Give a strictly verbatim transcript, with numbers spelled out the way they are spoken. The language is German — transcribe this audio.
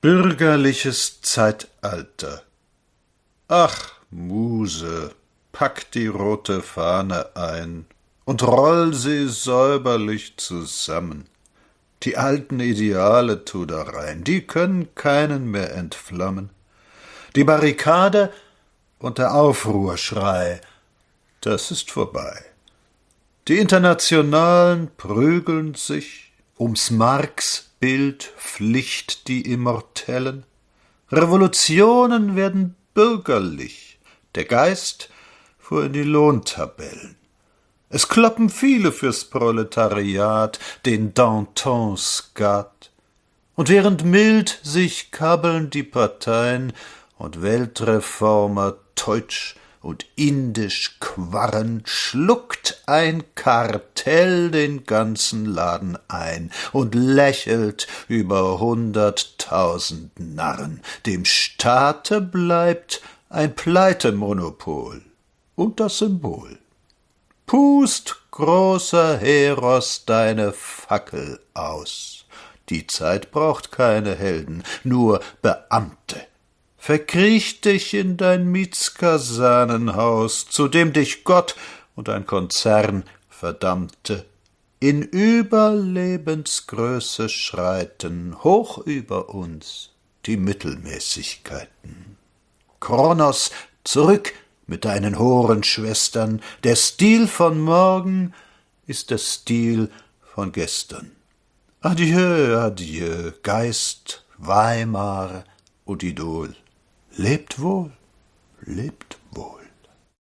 Bürgerliches Zeitalter. Ach, Muse, pack die rote Fahne ein und roll sie säuberlich zusammen. Die alten Ideale tu da rein, die können keinen mehr entflammen. Die Barrikade und der Aufruhrschrei, das ist vorbei. Die Internationalen prügeln sich ums Marx-Bild, Pflicht die Immortellen. Revolutionen werden bürgerlich, der Geist fuhr in die Lohntabellen. Es kloppen viele fürs Proletariat, den Danton-Skat. Und während mild sich kabbeln die Parteien und Weltreformer teutsch und indisch quarren, schluckt ein Kartell den ganzen Laden ein und lächelt über hunderttausend Narren. Dem Staate bleibt ein Pleitemonopol und das Symbol. Pust, großer Heros, deine Fackel aus. Die Zeit braucht keine Helden, nur Beamte. Verkriech dich in dein Mietskasernenhaus, zu dem dich Gott und ein Konzern verdammte. In Überlebensgröße schreiten hoch über uns die Mittelmäßigkeiten. Kronos, zurück mit deinen Horenschwestern, der Stil von morgen ist der Stil von gestern. Adieu, adieu, Geist, Weimar und Idol. Lebt wohl, lebt